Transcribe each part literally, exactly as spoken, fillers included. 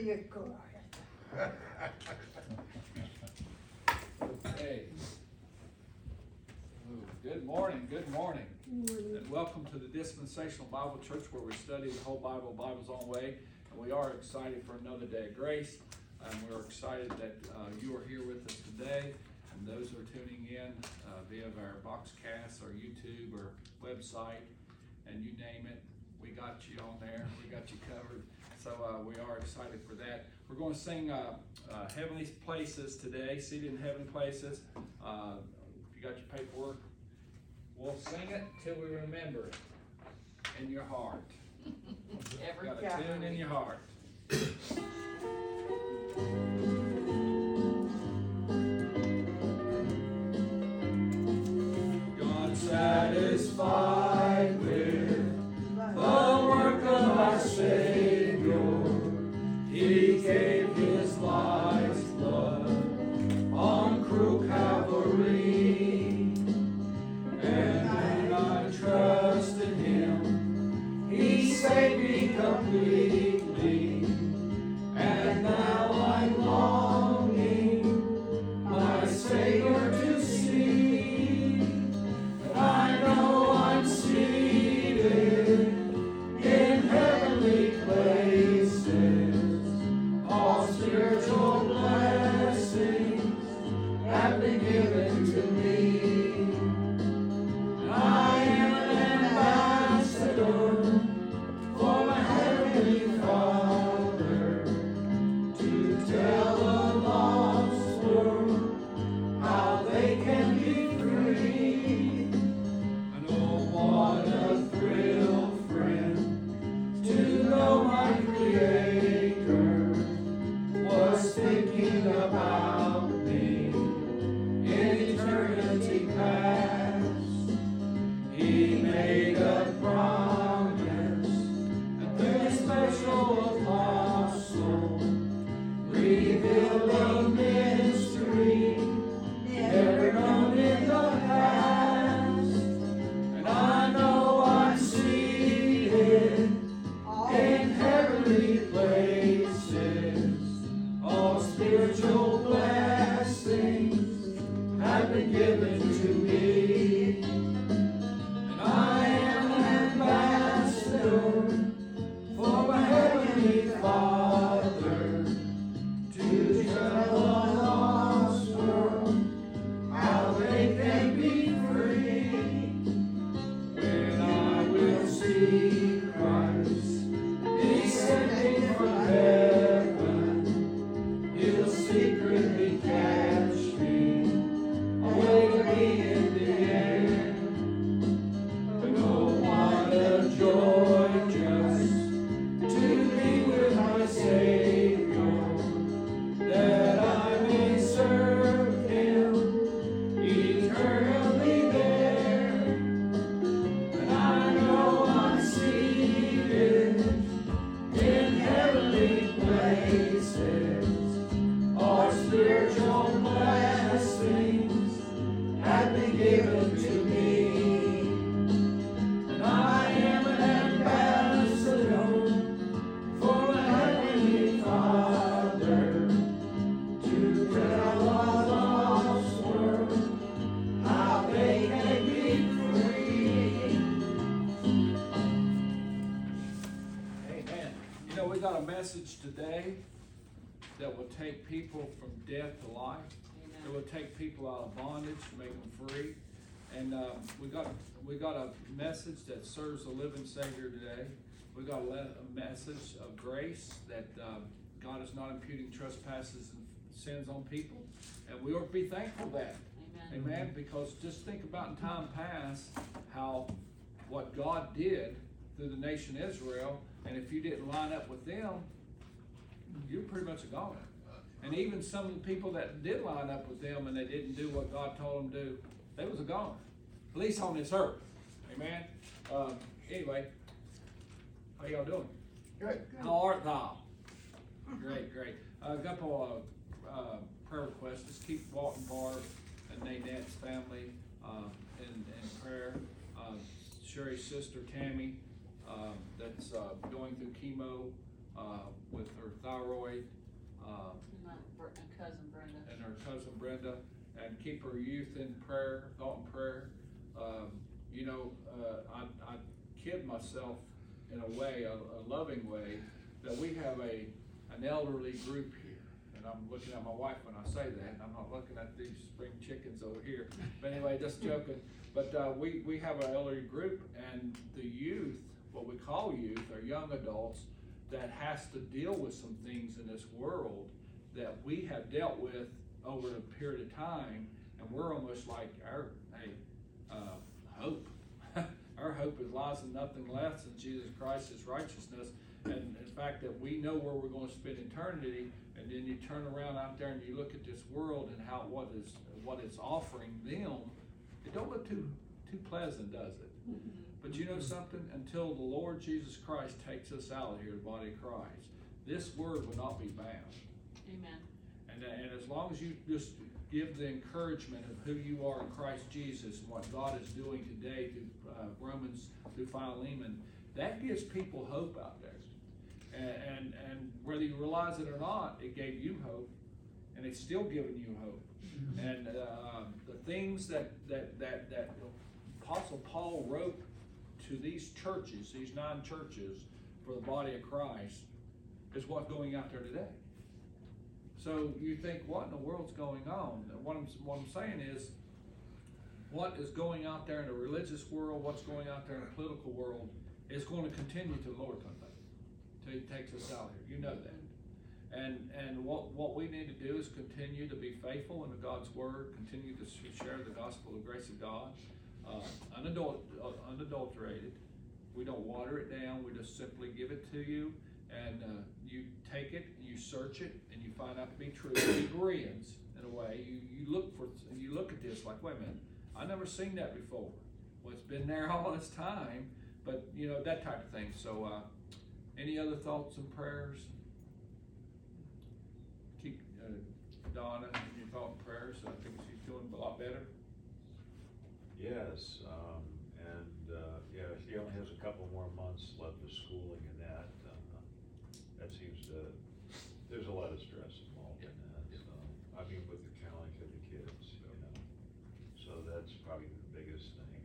you quiet. Okay. Ooh, Good morning, good morning. And welcome to the Dispensational Bible Church, where we study the whole Bible, Bible's own way. And we are excited for another day of grace. And we're excited that uh, you are here with us today. And those who are tuning in uh, via our Boxcast or YouTube or website, and you name it, we got you on there. We got you covered. So uh, we are excited for that. We're going to sing uh, uh, Heavenly Places today, Seated in Heavenly Places. Uh, if you got your paperwork, we'll sing it till we remember it in your heart. Every Got a tune in your heart. God satisfied with the work of our Savior, He gave His life's blood on cruel Calvary. And when I trusted Him, He saved me completely. And now I'm longing my Savior to see. And I know I'm seated in heavenly places. All spiritual blessings have been given to me. I am an ambassador for my heavenly Father, to tell a lost world how they can be free. And oh, what a thrill, friend, to know my Creator was thinking about me in eternity past. He made a promise, and through a special apostle revealed a mystery never known in the past. And I know I'm seated in heavenly places. All spiritual blessings have been given to me. And I am an ambassador for my heavenly Father, to tell a lost world how they can be free. When I will see Christ descending from heaven, He'll secretly catch me, await me in the end. But oh, what a joy just to be with my Savior, that I may serve Him eternally there. And I know I'm seated in heavenly places. All spiritual blessings have been given to me. And I am an ambassador for my heavenly Father, to tell a lost world how they can be free. Amen. You know, we got a message today that will take people from death to life. It will take people out of bondage, make them free. And uh, we got we got a message that serves the living Savior today. We got a, le- a message of grace that uh, God is not imputing trespasses and sins on people, and we ought to be thankful for that. Amen. Amen. Because just think about in time past how what God did through the nation Israel, and if you didn't line up with them, you're pretty much a goner. And even some of the people that did line up with them and they didn't do what God told them to do, they was a goner. At least on this earth. Amen. Um, anyway, how y'all doing? Good. How art thou? Great, great. Uh, a couple of uh, prayer requests. Just keep Walton Barb and Nanette's family uh, in, in prayer. Uh, Sherry's sister Tammy, uh, that's uh, going through chemo. uh, with her thyroid, uh, My br- and cousin Brenda. and her cousin Brenda, and keep her youth in prayer, thought in prayer. Um, you know, uh, I, I kid myself in a way, a, a loving way, that we have a, an elderly group here. And I'm looking at my wife when I say that, and I'm not looking at these spring chickens over here. But anyway, just joking. But uh, we, we have an elderly group, and the youth, what we call youth, are young adults that has to deal with some things in this world that we have dealt with over a period of time, and we're almost like our, hey, uh, hope. Our hope is lies in nothing less than Jesus Christ's righteousness, and in fact that we know where we're going to spend eternity. And then you turn around out there and you look at this world and how what is what it's offering them. It don't look too too pleasant, does it? Mm-hmm. But you know something? Until the Lord Jesus Christ takes us out of here, the body of Christ, this word will not be bound. Amen. And and as long as you just give the encouragement of who you are in Christ Jesus and what God is doing today through uh, Romans, through Philemon, that gives people hope out there. And, and and whether you realize it or not, it gave you hope, and it's still giving you hope. Mm-hmm. And uh, the things that that that that Apostle Paul wrote to these churches, these nine churches for the body of Christ, is what's going out there today. So you think, what in the world's going on? And what I'm what I'm saying is, what is going out there in the religious world, what's going out there in the political world, is going to continue to the Lord comes back. Till He takes us out here. You know that. And and what, what we need to do is continue to be faithful in God's Word, continue to share the gospel of the grace of God, uh, unadul- uh, unadulterated. We don't water it down. We just simply give it to you, and uh, you take it, you search it, and you find out to be true. It agrees in a way. You you look for you look at this like, wait a minute, I never seen that before. Well, it's been there all this time, but you know that type of thing. So. Uh, Any other thoughts and prayers? Keep uh, Donna in your thought and prayers. I think she's doing a lot better. Yes, um, and uh, yeah, she only has a couple more months left of schooling in that. Uh, that seems to, there's a lot of stress involved in that. So, I mean, with the challenge of the kids, you know. So that's probably the biggest thing.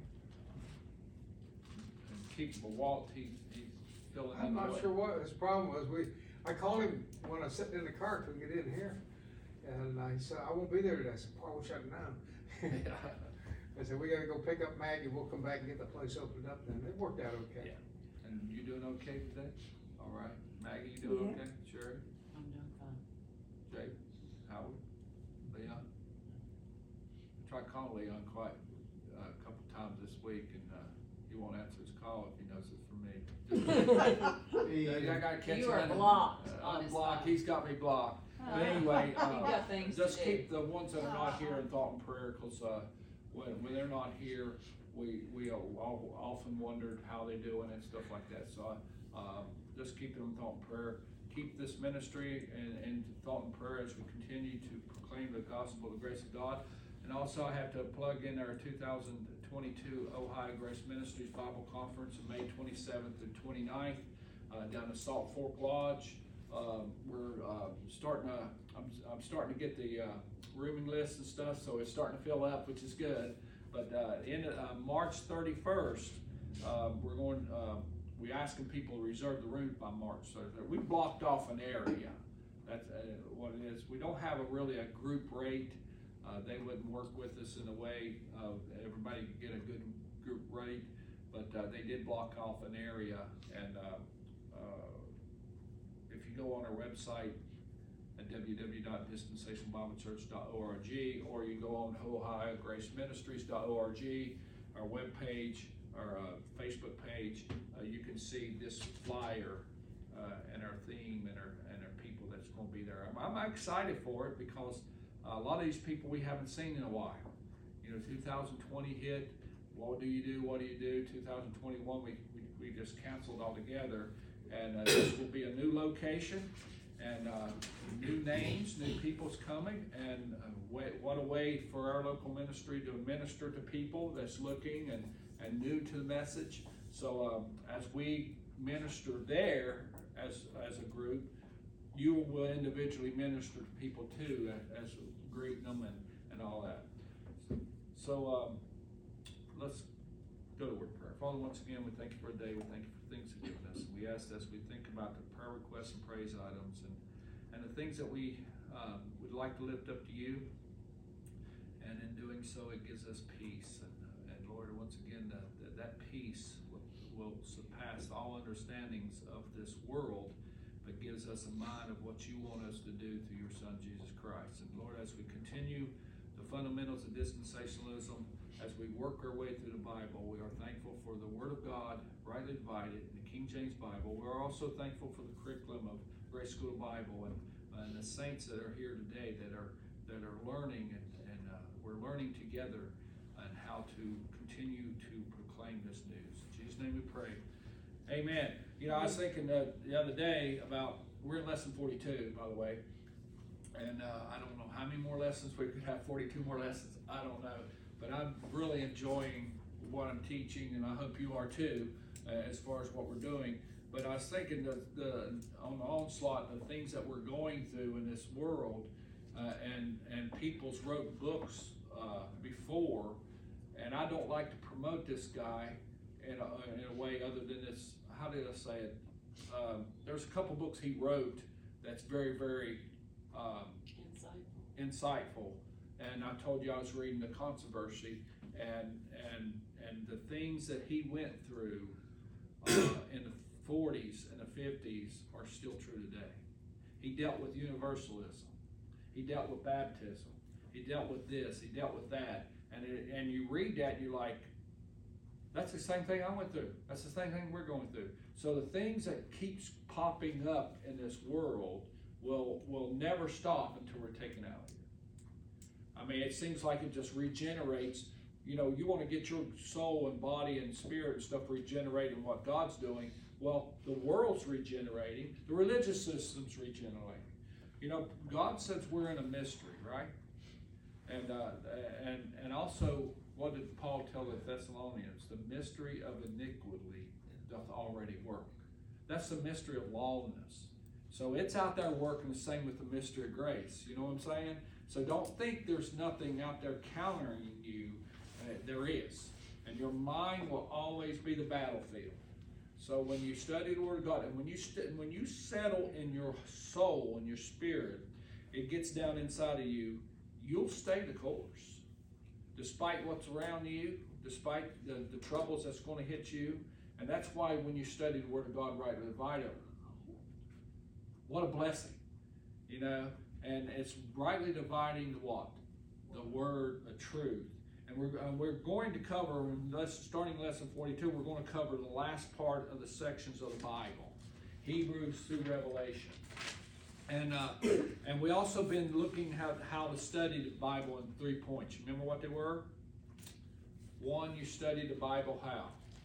And keep Walt, he's, he's filling in. I'm not the sure what his problem was. We, I called him when I was sitting in the car, couldn't get in here. And I said, I won't be there today. I said, I wish I'd known. I said, we gotta go pick up Maggie. We'll come back and get the place opened up then. It worked out okay. Yeah. And you doing okay today? All right. Maggie, you doing Yeah. okay? Sherry? I'm doing fine. Jake? Howard? Leon? I tried calling Leon quite uh, a couple times this week, and uh, he won't answer his call if he knows it's from me. I gotta catch You are him. blocked Uh, on I'm his blocked. phone. He's got me blocked. But anyway, You've uh, got things to just do. keep the ones that are not here in thought and prayer, because uh, when, when they're not here, we we all often wondered how they're doing and stuff like that. So uh, just keep them in thought and prayer. Keep this ministry in, in thought and prayer as we continue to proclaim the gospel of the grace of God. And also I have to plug in our two thousand twenty-two Ohio Grace Ministries Bible Conference on May twenty-seventh through twenty-ninth uh, down at Salt Fork Lodge. Um, we're uh, starting to, I'm, I'm starting to get the uh, rooming list and stuff, so it's starting to fill up, which is good. But uh, in uh, March thirty-first, uh, we're going, uh, we're asking people to reserve the rooms by March thirty-first. We blocked off an area. That's uh, what it is. We don't have a really a group rate. Uh, they wouldn't work with us in a way of everybody could get a good group rate, but uh, they did block off an area. And uh, uh, if you go on our website at w w w dot dispensational bible church dot org, or you go on ohio grace ministries dot org, our webpage, our uh, Facebook page, uh, you can see this flyer uh, and our theme and our and our people that's going to be there. I'm, I'm excited for it because uh, a lot of these people we haven't seen in a while. You know, two thousand twenty hit. What do you do? What do you do? two thousand twenty-one, we we, we just canceled altogether, and uh, this will be a new location. And uh, new names, new people's coming, and uh, way, what a way for our local ministry to minister to people that's looking and, and new to the message. So um, as we minister there as, as a group. You will individually minister to people too, as, as greeting them and, and all that. So, um, let's go to word of prayer. Father, once again, we thank you for a day. We thank you for things you've given us. We ask as we think about the prayer requests and praise items and, and the things that we um, would like to lift up to you. And in doing so, it gives us peace. And, uh, and Lord, once again, that, that, that peace will, will surpass all understandings of this world, but gives us a mind of what you want us to do through your Son, Jesus Christ. And Lord, as we continue the fundamentals of dispensationalism, as we work our way through the Bible, we are thankful for the Word of God, rightly divided, in the King James Bible. We are also thankful for the curriculum of Grace School Bible and, and the saints that are here today that are that are learning, and, and uh, we're learning together on how to continue to proclaim this news. In Jesus' name we pray. Amen. You know, I was thinking uh, the other day about, we're in lesson forty-two, by the way, and uh, I don't know how many more lessons we could have, forty-two more lessons, I don't know. But I'm really enjoying what I'm teaching, and I hope you are too, uh, as far as what we're doing. But I was thinking that the, on the onslaught, the things that we're going through in this world, uh, and, and people's wrote books uh, before, and I don't like to promote this guy in a, in a way other than this, how did I say it? Um, there's a couple books he wrote that's very, very um, Insightful. insightful. And I told you I was reading The Controversy, and and and the things that he went through uh, in the forties and the fifties are still true today. He dealt with universalism. He dealt with baptism. He dealt with this. He dealt with that. And it, and you read that, and you're like, that's the same thing I went through. That's the same thing we're going through. So the things that keeps popping up in this world will will never stop until we're taken out of here. I mean, it seems like it just regenerates. You know, you want to get your soul and body and spirit and stuff regenerated in what God's doing. Well, the world's regenerating. The religious system's regenerating. You know, God says we're in a mystery, right? And uh, and and also, what did Paul tell the Thessalonians? The mystery of iniquity doth already work. That's the mystery of lawlessness. So it's out there working, the same with the mystery of grace. You know what I'm saying? So don't think there's nothing out there countering you. Uh, there is. And your mind will always be the battlefield. So when you study the Word of God, and when you st- when you settle in your soul and your spirit, it gets down inside of you, you'll stay the course. Despite what's around you, despite the, the troubles that's going to hit you. And that's why when you study the Word of God rightly divided, what a blessing, you know. And it's rightly dividing the what? The word of truth. And we're, uh, we're going to cover, in lesson, starting lesson forty-two, we're going to cover the last part of the sections of the Bible. Hebrews through Revelation. And uh, and we also been looking how, how to study the Bible in three points. You remember what they were? One, you study the Bible how?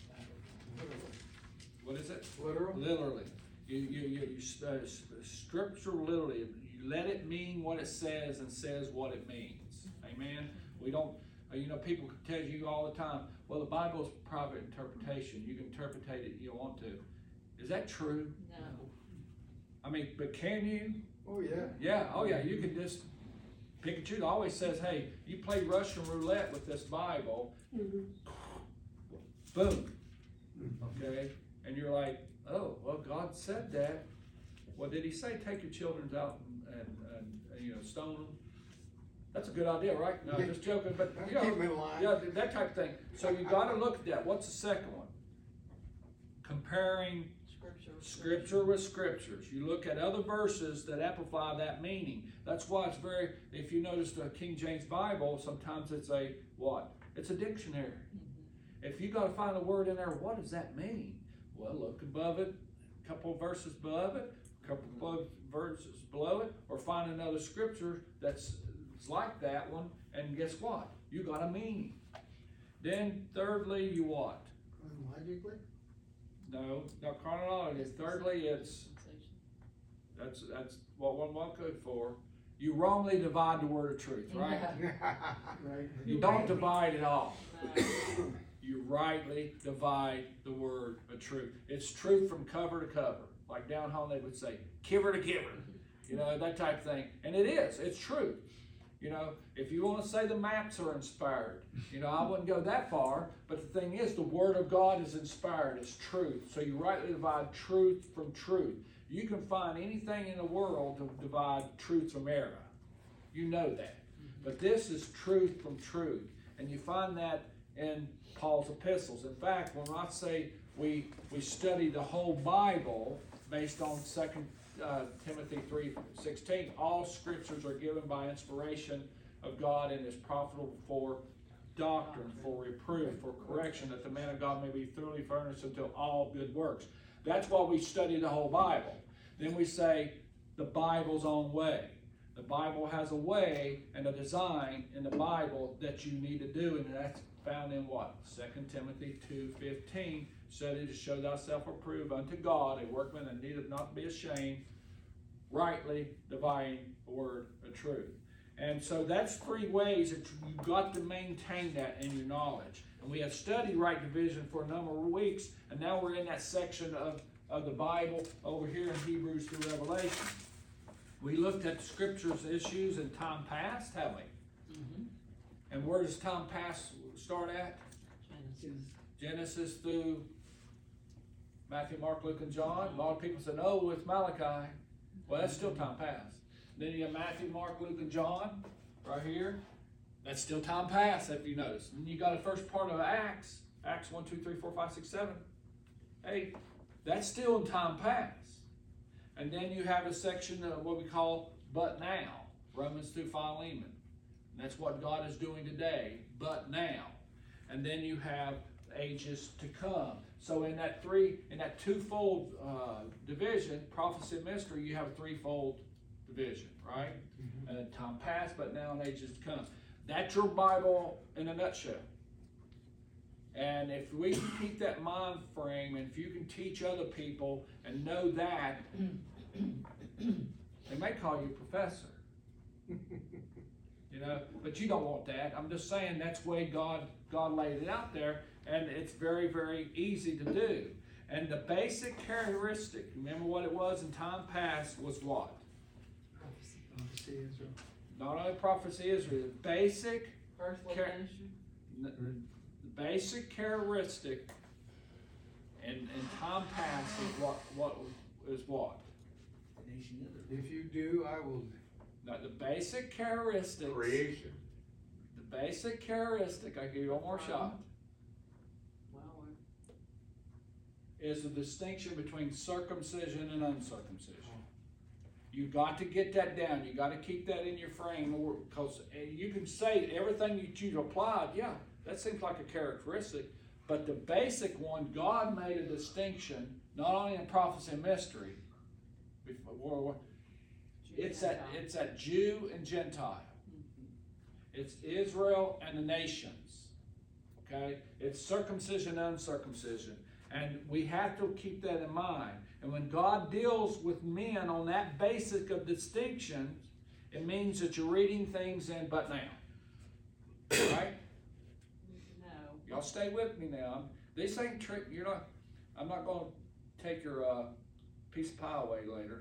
What is it? Literal. Literally. You, you, you, you study Scripture literally. Let it mean what it says and says what it means. Amen? We don't, you know, people tell you all the time, well, the Bible is private interpretation. You can interpret it you want to. Is that true? No. I mean, but can you? Oh, yeah. Yeah, oh yeah, you can just pick and choose. It always says, hey, you play Russian roulette with this Bible, Mm-hmm. boom, okay? And you're like, oh, well, God said that. Well, did he say take your children out and, and, and you know, stone them? That's a good idea, right? No, Yeah. just joking, but you Keep know, them in line. yeah, that type of thing. So you got to look at that. What's the second one? Comparing Scripture. with Scripture with Scriptures. You look at other verses that amplify that meaning. That's why it's very, if you notice the King James Bible, sometimes it's a what? It's a dictionary. Mm-hmm. If you got to find a word in there, what does that mean? Well, look above it, a couple of verses above it, a couple of verses below it, or find another scripture that's like that one, and guess what? You got a meaning. Then thirdly, you what? Chronologically? No, not chronologically. Thirdly, it's Dispensation. that's that's what one one code for. You wrongly divide the word of truth, right? Right. You don't divide at all. No. You rightly divide the word of truth. It's truth from cover to cover. like down home they would say, kiver to kiver, you know, that type of thing. And it is, it's true. You know, if you want to say the maps are inspired, you know, I wouldn't go that far, but the thing is, the Word of God is inspired, it's truth. So you rightly divide truth from truth. You can find anything in the world to divide truth from error. You know that. But this is truth from truth. And you find that in Paul's epistles. In fact, when I say we we study the whole Bible based on Second uh, Timothy three sixteen, all scriptures are given by inspiration of God and is profitable for doctrine, for reproof, for correction, that the man of God may be thoroughly furnished unto all good works. That's why we study the whole Bible. Then we say the Bible's own way. The Bible has a way and a design in the Bible that you need to do, and that's found in what? Second Timothy two fifteen, study to show thyself approved unto God, a workman that needeth not be ashamed, rightly dividing the word of truth. And so that's three ways that you've got to maintain that in your knowledge. And we have studied right division for a number of weeks, and now we're in that section of, of the Bible over here in Hebrews through Revelation. We looked at the scriptures issues in time past, haven't we? Mm-hmm. And where does time past start at? Genesis. Genesis through Matthew, Mark, Luke, and John. A lot of people said, oh, it's Malachi. Well, that's still time past. Then you have Matthew, Mark, Luke, and John right here. That's still time past, if you notice. And you got the first part of Acts, Acts one, two, three, four, five, six, seven, eight. That's still in time past. And then you have a section of what we call but now, Romans through Philemon. And that's what God is doing today, but now. And then you have ages to come. So in that three, in that twofold uh, division, prophecy and mystery, you have a threefold division, right? Mm-hmm. And time past, but now, and ages to come. That's your Bible in a nutshell. And if we can keep that mind frame, and if you can teach other people and know that, they may call you professor. You know, but you don't want that. I'm just saying that's the way God God laid it out there, and it's very, very easy to do. And the basic characteristic, remember what it was in time past, was what? Prophecy Israel. Not only prophecy Israel, the basic Earthly Char- ministry. the basic characteristic in, in time past is what what is what? If you do, I will. Now, the basic characteristics. Creation. The basic characteristic, I give you one more shot, Well, is the distinction between circumcision and uncircumcision. You've got to get that down. You've got to keep that in your frame, because you can say everything that you've applied, yeah, that seems like a characteristic, but the basic one, God made a distinction, not only in prophecy and mystery, before, it's that, it's that Jew and Gentile. It's Israel and the nations. Okay? It's circumcision and uncircumcision. And we have to keep that in mind. And when God deals with men on that basic of distinction, it means that you're reading things in but now. Right? no. Y'all stay with me now. This ain't trick. You're not. I'm not going to take your uh, piece of pie away later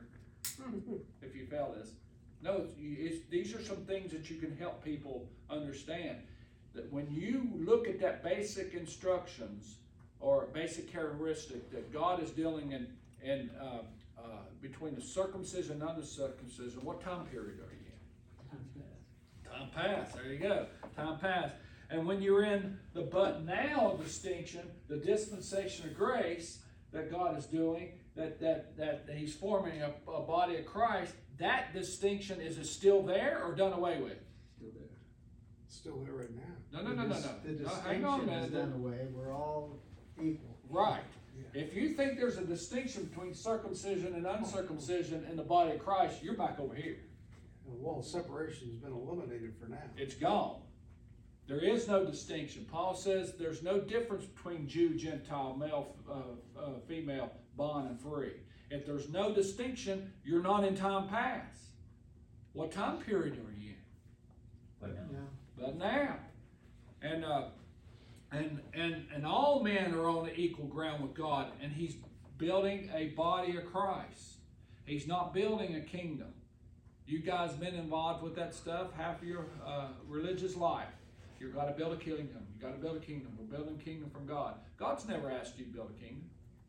if you fail this. No, it's, it's, these are some things that you can help people understand. That when you look at that basic instructions or basic characteristic that God is dealing in, in uh, uh, between the circumcision and uncircumcision, what time period are you in? Time past. There you go. Time past. And when you're in the but now distinction, the dispensation of grace that God is doing, that that that He's forming a, a body of Christ, that distinction, is it still there or done away with? Still there. It's still there right now. No, no, no, no, no. The no hang on a distinction is minute. done away, we're all equal. Right. Yeah. If you think there's a distinction between circumcision and uncircumcision in the body of Christ, you're back over here. The wall of separation has been eliminated for now. It's gone. There is no distinction. Paul says there's no difference between Jew, Gentile, male, uh, uh, female, bond, and free. If there's no distinction, you're not in time past. What time period are you in? But Yeah. But now. And uh, and and and all men are on equal ground with God, and He's building a body of Christ. He's not building a kingdom. You guys been involved with that stuff half of your uh, religious life. You've got to build a kingdom. You've got to build a kingdom. We're building a kingdom from God. God's never asked you to build a kingdom.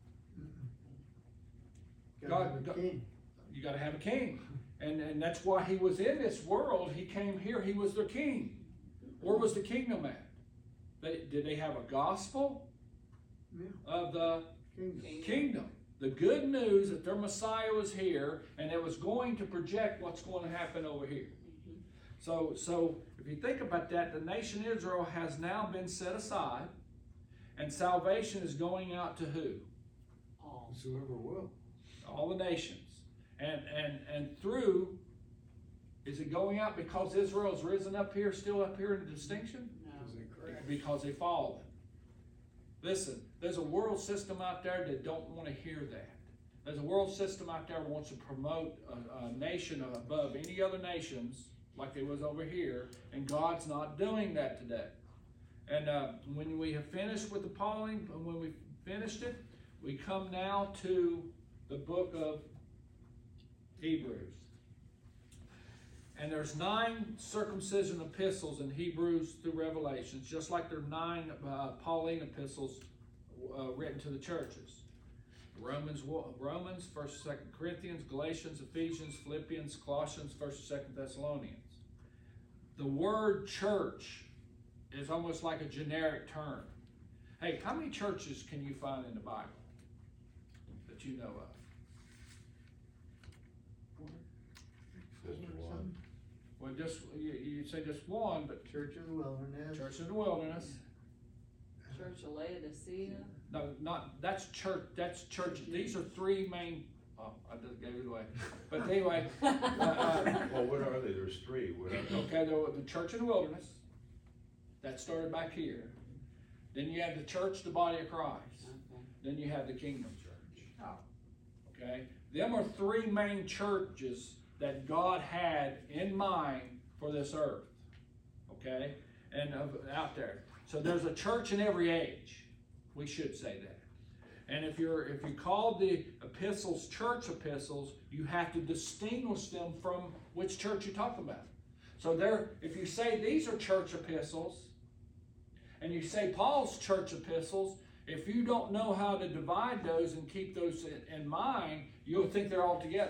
Gotta God- have a God- king. You got to have a king. And, and that's why he was in this world. He came here. He was their king. Where was the kingdom at? They, did they have a gospel Yeah, of the kingdom. kingdom? The good news that their Messiah was here and it was going to project what's going to happen over here. So, so if you think about that, the nation Israel has now been set aside, and salvation is going out to who? All. It's whoever will. All the nations. And and and through, is it going out because Israel's risen up here, still up here in the distinction? No. Is that correct? Because they fallen. Listen, there's a world system out there that don't want to hear that. There's a world system out there that wants to promote a, a nation above any other nations, like they was over here, and God's not doing that today. And uh, when we have finished with the Pauline, when we finished it, we come now to the book of Hebrews. And there's nine circumcision epistles in Hebrews through Revelations, just like there are nine uh, Pauline epistles uh, written to the churches. Romans, Romans, First, Second Corinthians, Galatians, Ephesians, Philippians, Colossians, First, Second Thessalonians. The word church is almost like a generic term. Hey, how many churches can you find in the Bible that you know of? Just one. Well, just you, you say just one, but Church of the Wilderness. Church in the Wilderness. Church of Laodicea. No, not that's church. That's church. These are three main. Oh, I just gave it away. But anyway, uh, uh, Well, what are they? There's three. What are they? okay, the, the Church in the Wilderness. That started back here. Then you have the church, the body of Christ. Okay. Then you have the Kingdom Church. Okay, them are three main churches that God had in mind for this earth. Okay, and uh, out there. So there's a church in every age. We should say that. And if you're if you call the epistles church epistles, you have to distinguish them from which church you're talking about. So there, if you say these are church epistles, and you say Paul's church epistles, if you don't know how to divide those and keep those in, in mind, you'll think they're all together.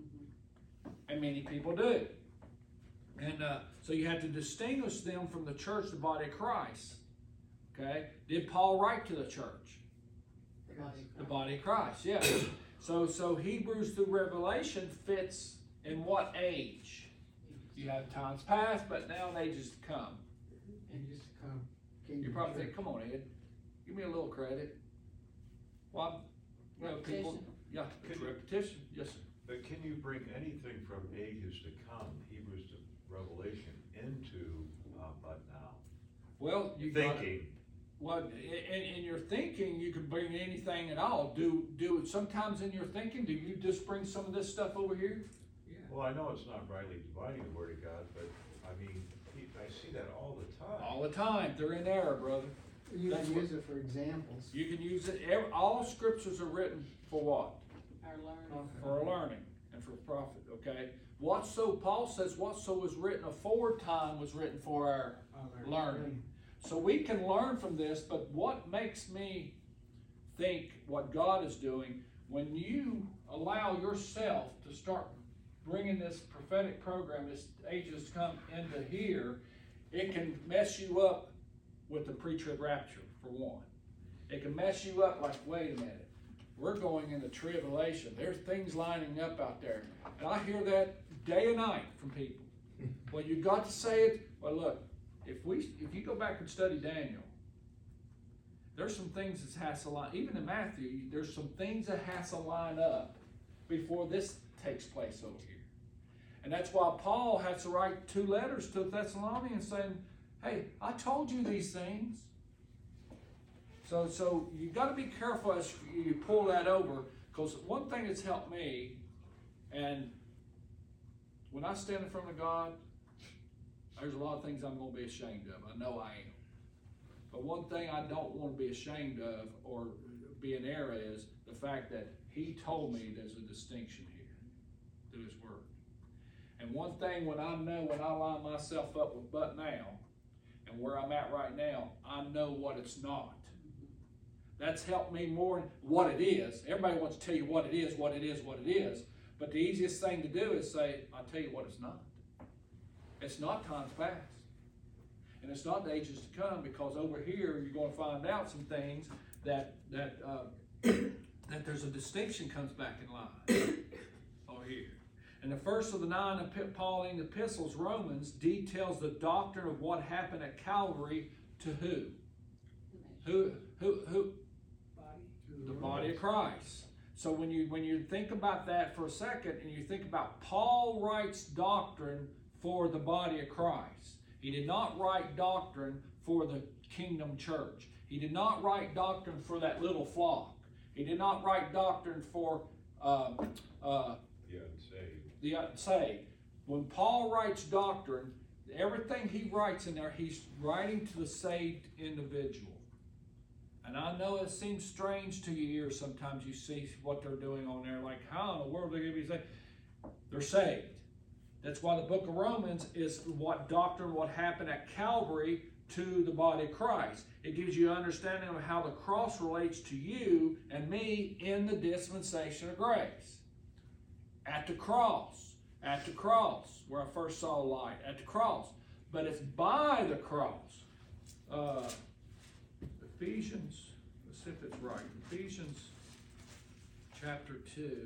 And many people do. And uh, so you have to distinguish them from the church, the body of Christ. Okay? Did Paul write to the church? The body of The Christ. body of Christ, yeah. So so Hebrews through Revelation fits in what age? You have times past, but now an age is to come. And just come. Kingdom You probably church. think, come on, Ed, give me a little credit. Well, you know, people, Repetition. yeah, it's repetition, yes, sir. But can you bring anything from ages to come, Hebrews to Revelation, into uh, but now? Well, you got Thinking. Well, in, in your thinking, you can bring anything at all. Do do sometimes in your thinking, do you just bring some of this stuff over here? Yeah. Well, I know it's not rightly dividing the word of God, but I mean, he- I see that all the time. All the time, they're in error, brother. You That's can what- use it for examples. You can use it. Every, all scriptures are written for what? Our learning. For learning and for profit. Okay. What so Paul says, what so was written aforetime was written for our learning. So we can learn from this, but what makes me think what God is doing, when you allow yourself to start bringing this prophetic program, this ages to come into here, it can mess you up with the pre-trib rapture, for one. It can mess you up like, wait a minute, we're going into tribulation. There's things lining up out there. And I hear that day and night from people. Well, you got to say it. Well, look, if we if you go back and study Daniel, there's some things that has to line, even in Matthew, there's some things that has to line up before this takes place over here. And that's why Paul has to write two letters to Thessalonians saying, hey, I told you these things. So so you got to be careful as you pull that over, because one thing that's helped me, and when I stand in front of God, there's a lot of things I'm going to be ashamed of. I know I am. But one thing I don't want to be ashamed of or be in error is the fact that he told me there's a distinction here through his word. And one thing when I know, when I line myself up with but now, and where I'm at right now, I know what it's not. That's helped me more than what it is. Everybody wants to tell you what it is, what it is, what it is. But the easiest thing to do is say, I'll tell you what it's not. It's not times past. And it's not the ages to come, because over here you're going to find out some things that that uh, that there's a distinction comes back in line over here. And the first of the nine Pauline epistles, Romans, details the doctrine of what happened at Calvary to who? Who? Who? Who? The body of Christ. So when you when you think about that for a second, and you think about Paul writes doctrine for the body of Christ. He did not write doctrine for the kingdom church. He did not write doctrine for that little flock. He did not write doctrine for uh, uh, the unsaved. The unsaved. When Paul writes doctrine, everything he writes in there, he's writing to the saved individual. And I know it seems strange to your ears sometimes. You see what they're doing on there, like, how in the world are they going to be saved? They're saved. That's why the book of Romans is what doctrine, what happened at Calvary to the body of Christ. It gives you an understanding of how the cross relates to you and me in the dispensation of grace. At the cross, at the cross, where I first saw light, at the cross. But it's by the cross. Uh, Ephesians, let's see if it's right. Ephesians chapter two.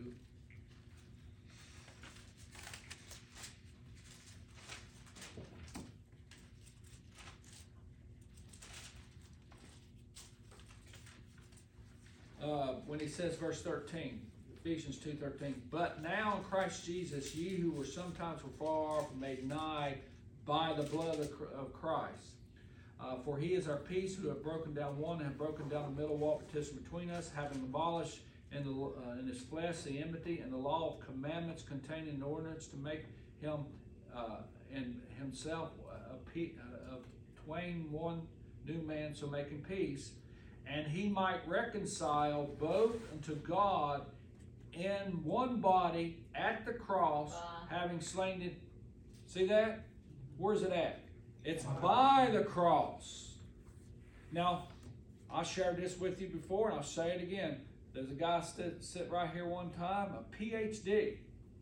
Uh, when he says verse thirteen, Ephesians two thirteen, but now in Christ Jesus, ye who were sometimes were far off, made nigh by the blood of Christ. Uh, for he is our peace, who have broken down one and have broken down the middle wall partition between us, having abolished in, the, uh, in his flesh the enmity and the law of commandments contained in ordinance, to make him uh, and himself a, pe- uh, of twain one new man, so making peace, and he might reconcile both unto God in one body at the cross, Uh. having slain it. See that? Where's it at? It's by the cross. Now, I shared this with you before, and I'll say it again. There's a guy sit, sit right here one time, a P H D,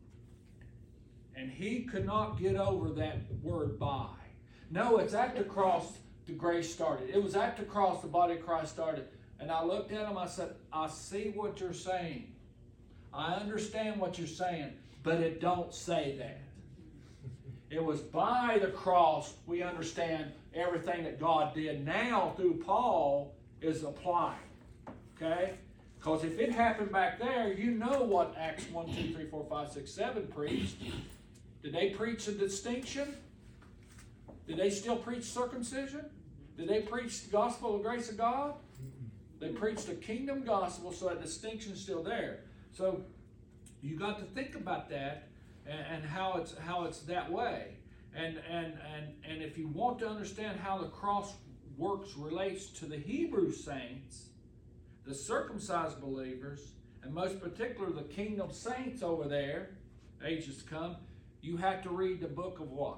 and he could not get over that word by. No, it's at the cross the grace started. It was at the cross the body of Christ started. And I looked at him, I said, I see what you're saying. I understand what you're saying, but it don't say that. It was by the cross we understand everything that God did. Now, through Paul, is applied. Okay? Because if it happened back there, you know what Acts one, two, three, four, five, six, seven preached. Did they preach a distinction? Did they still preach circumcision? Did they preach the gospel of the grace of God? They preached the kingdom gospel, so that distinction is still there. So you got to think about that, and, and how it's how it's that way. And and and and if you want to understand how the cross works relates to the Hebrew saints, the circumcised believers, and most particularly the kingdom saints over there, ages to come, you have to read the book of what?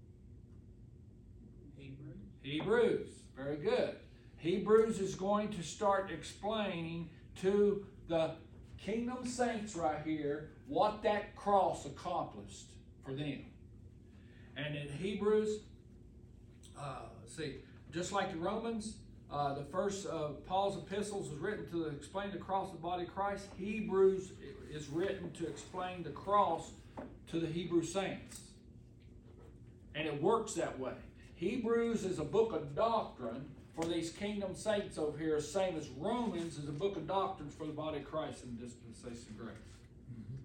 Hebrews. Hebrews. Very good. Hebrews is going to start explaining to the kingdom saints right here what that cross accomplished for them. And in Hebrews, uh, let's see, just like the Romans, uh, the first uh, Paul's epistles was written to explain the cross of the body of Christ. Hebrews is written to explain the cross to the Hebrew saints. And it works that way. Hebrews is a book of doctrine for these kingdom saints over here, same as Romans is a book of doctrine for the body of Christ in dispensation of grace. Mm-hmm.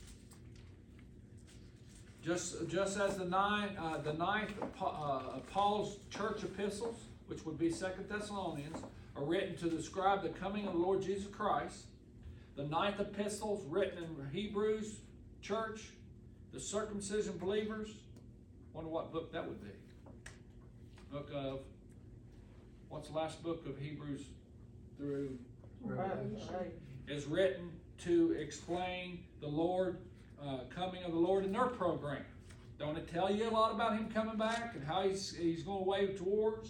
Just, just as the nine, uh, the ninth uh, of Paul's church epistles, which would be Second Thessalonians, are written to describe the coming of the Lord Jesus Christ. The ninth epistles written in Hebrews church, the circumcision believers. Wonder what book that would be. Book of, what's the last book of Hebrews through? Revelation. is written to explain the Lord, uh, coming of the Lord in their program. Don't it tell you a lot about him coming back and how he's, he's going to wave towards?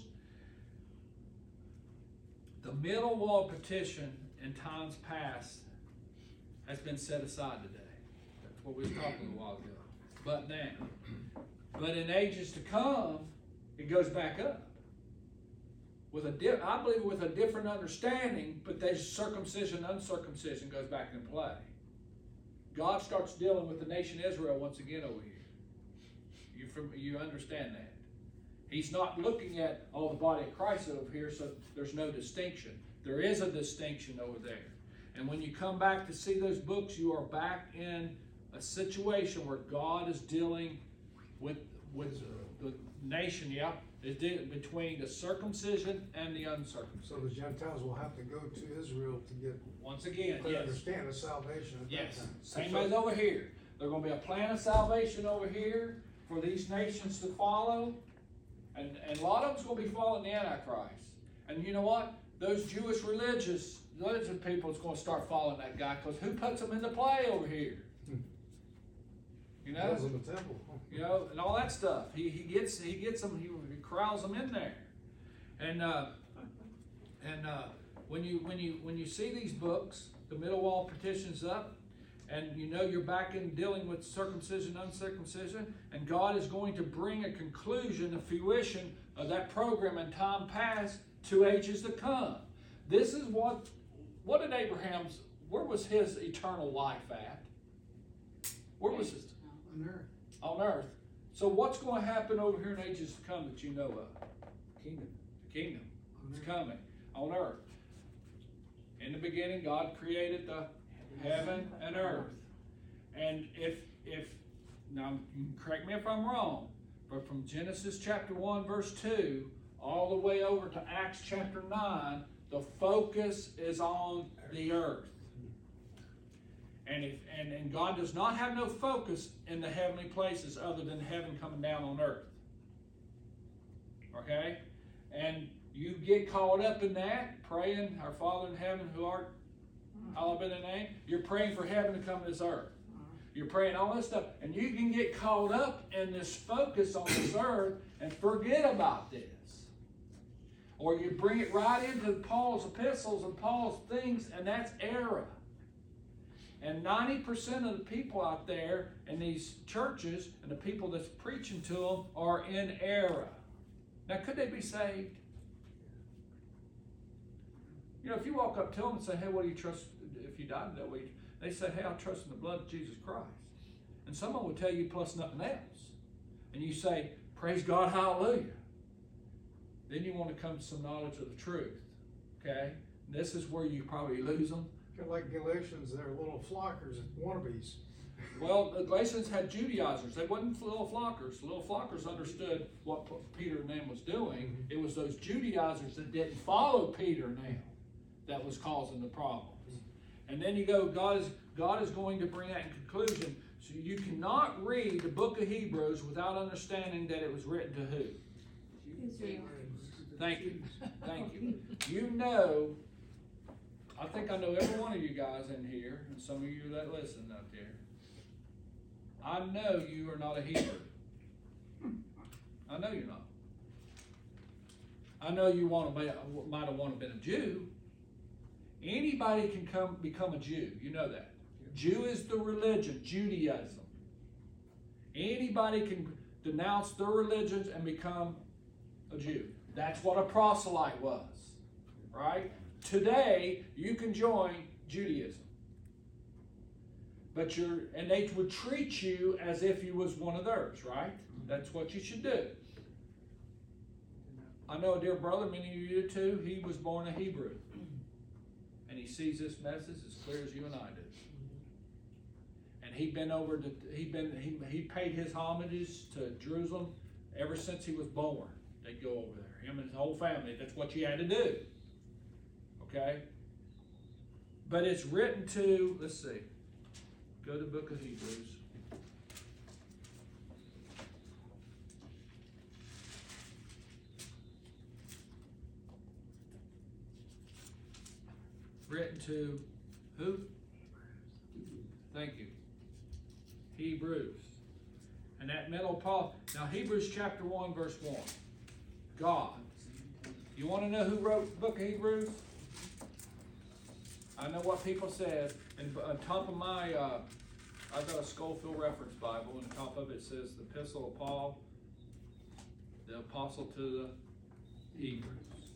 The middle wall petition in times past has been set aside today. That's what we were talking a while ago. But now, but in ages to come, it goes back up. With a di- I believe with a different understanding, but there's circumcision, uncircumcision goes back in play. God starts dealing with the nation Israel once again over here. You from you understand that? He's not looking at all the body of Christ over here, so there's no distinction. There is a distinction over there. And when you come back to see those books, you are back in a situation where God is dealing with with the nation, yeah, is dealing between the circumcision and the uncircumcision. So the Gentiles will have to go to Israel to get, Once again, to yes. understand the salvation at that Yes, time. same So- as over here. There's going to be a plan of salvation over here for these nations to follow. And, and a lot of them's going to be following the Antichrist. And you know what? Those Jewish religious, religious people is going to start following that guy, because who puts them into play over here? You know? Builds in the temple. You know, and all that stuff. He he gets he gets them. He, he corrals them in there, and uh, and uh, when you when you when you see these books, the middle wall petitions up, and you know you're back in dealing with circumcision, uncircumcision, and God is going to bring a conclusion, a fruition of that program in time past to ages to come. This is what what did Abraham's where was his eternal life at? Where was it? On earth. On earth. So what's going to happen over here in ages to come that you know of? Kingdom. The kingdom On is earth. coming on earth. In the beginning, God created the heaven and earth. And if if now you can correct me if I'm wrong, but from Genesis chapter one verse two all the way over to Acts chapter nine, the focus is on the earth. And if and, and God does not have no focus in the heavenly places other than heaven coming down on earth. Okay? And you get caught up in that, praying, our Father in heaven who art, hallowed be thy name. You're praying for heaven to come to this earth. You're praying all this stuff. And you can get caught up in this focus on this earth and forget about this. Or you bring it right into Paul's epistles and Paul's things, and that's error. And ninety percent of the people out there in these churches and the people that's preaching to them are in error. Now, could they be saved? You know, if you walk up to them and say, hey, what do you trust if you died that way? They say, hey, I trust in the blood of Jesus Christ. And someone would tell you plus nothing else. And you say, praise God, hallelujah. Then you want to come to some knowledge of the truth. Okay? This is where you probably lose them. Kind of like Galatians, they're little flockers, wannabes. Well, the Galatians had Judaizers. They wasn't little flockers. Little flockers understood what Peter and them was doing. It was those Judaizers that didn't follow Peter now that was causing the problems. And then you go, God is God is going to bring that in conclusion. So you cannot read the book of Hebrews without understanding that it was written to who? Israel. Thank you. Thank you. You know, I think I know every one of you guys in here, and some of you that listen out there. I know you are not a Hebrew. I know you're not. I know you want to be, might have wanted to been a Jew. Anybody can come become a Jew. You know that. Jew is the religion, Judaism. Anybody can denounce their religions and become a Jew. That's what a proselyte was, right? Today, you can join Judaism. But you're, and they would treat you as if you was one of theirs, right? That's what you should do. I know a dear brother, many of you do too, he was born a Hebrew. And he sees this message as clear as you and I do. And he'd been over to, he'd been, he, he paid his homages to Jerusalem ever since he was born. They'd go over there, him and his whole family. That's what you had to do. Okay? But it's written to, let's see, go to the book of Hebrews. Written to Who? Thank you. Hebrews. And that middle Paul, now Hebrews chapter one, verse one. God. You want to know who wrote the book of Hebrews? I know what people said, and on top of my, uh, I've got a Schofield Reference Bible, and on top of it says the Epistle of Paul, the Apostle to the Hebrews.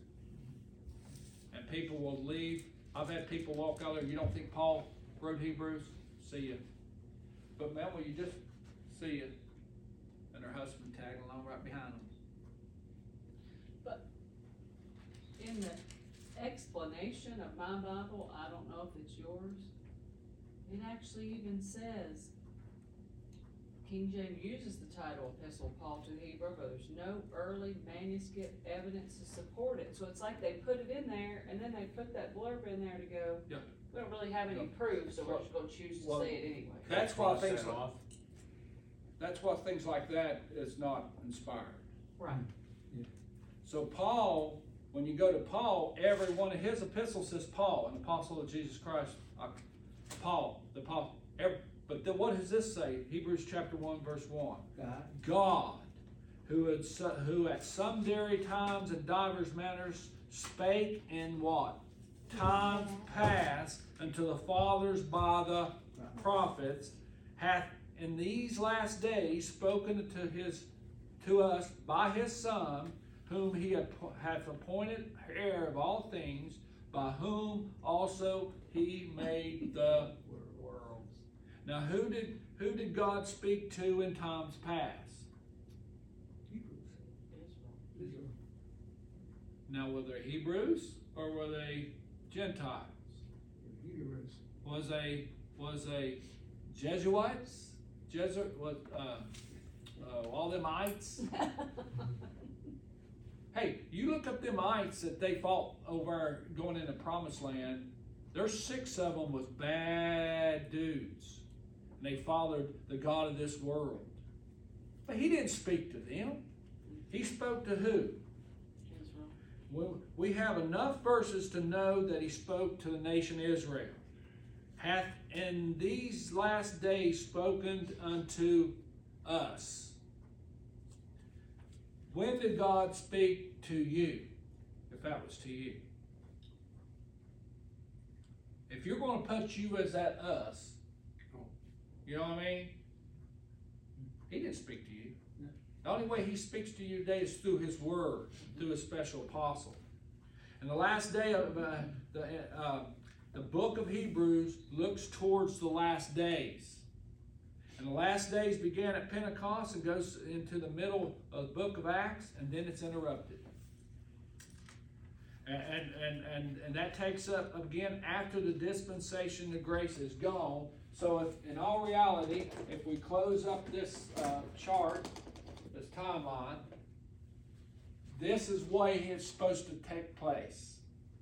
And people will leave. I've had people walk out there, you don't think Paul wrote Hebrews? See ya. But man, will you just see ya? And her husband tagging along right behind them. But in the explanation of my Bible, I don't know if it's yours, it actually even says, King James uses the title Epistle of Paul to the Hebrew, but there's no early manuscript evidence to support it. So it's like they put it in there, and then they put that blurb in there to go, Yeah. we don't really have any Yeah. proof, so we're just gonna choose to Well, say it anyway. That's why Cross things that like, off. that's why things like that is not inspired. Right. So Paul, when you go to Paul, every one of his epistles says Paul, an apostle of Jesus Christ. Uh, Paul, the Paul. Every, but then what does this say? Hebrews chapter one, verse one. God. God, who had so, who at some sundry times and divers manners spake in what? Times past unto the fathers by the prophets, hath in these last days spoken to his to us by his Son, whom he hath appointed heir of all things, by whom also he made the worlds. Now, who did who did God speak to in times past? Hebrews. Israel. Now, were they Hebrews or were they Gentiles? Hebrews. Was a was a Jesuits? Jesuit was uh, uh, all them ites? Hey, you look up them ites that they fought over going into Promised Land. There's six of them was bad dudes, and they followed the god of this world. But he didn't speak to them. He spoke to who? Israel. Well, we have enough verses to know that he spoke to the nation Israel. Hath in these last days spoken unto us. When did God speak to you? If that was to you. If you're going to put you as that us, you know what I mean? He didn't speak to you. The only way he speaks to you today is through his word, through his special apostle. And the last day of uh, the, uh, the book of Hebrews looks towards the last days. And the last days began at Pentecost and goes into the middle of the book of Acts, and then it's interrupted. And, and, and, and, and that takes up again after the dispensation of grace is gone. So if, in all reality, if we close up this uh, chart, this timeline, this is why it's supposed to take place.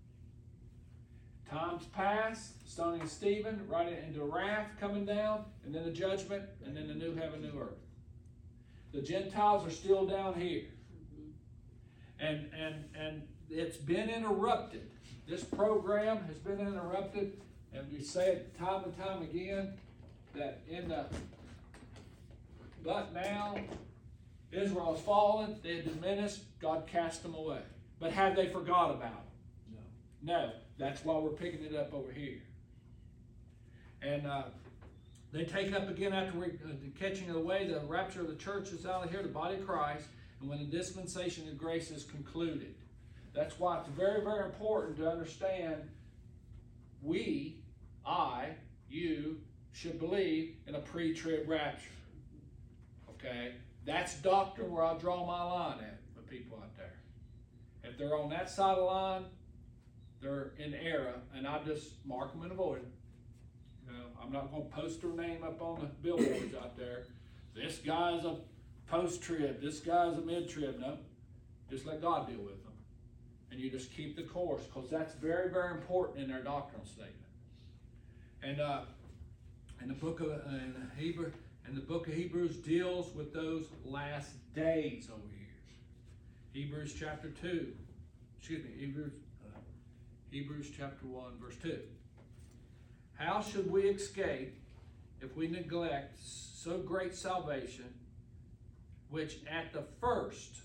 Times past, stoning of Stephen, right into wrath coming down, and then the judgment, and then the new heaven, new earth. The Gentiles are still down here. And, and, and it's been interrupted. This program has been interrupted, and we say it time and time again, that in the, but now, Israel has fallen, they have diminished, God cast them away. But have they forgot about them? No. No. That's why we're picking it up over here. And uh, they take up again after we, uh, the catching away, the rapture of the church is out of here, the body of Christ, and when the dispensation of grace is concluded. That's why it's very, very important to understand we, I, you, should believe in a pre-trib rapture. Okay? That's doctrine where I draw my line at with people out there. If they're on that side of the line, they're in error, and I just mark them and avoid them. You know, I'm not going to post their name up on the billboards out there. This guy's a post-trib. This guy's a mid-trib. No, just let God deal with them, and you just keep the course, because that's very, very important in their doctrinal statement. And uh, in the book of uh, in Hebrew, and the book of Hebrews deals with those last days over here. Hebrews chapter two. Excuse me, Hebrews. Hebrews chapter one, verse two. How should we escape if we neglect so great salvation, which at the first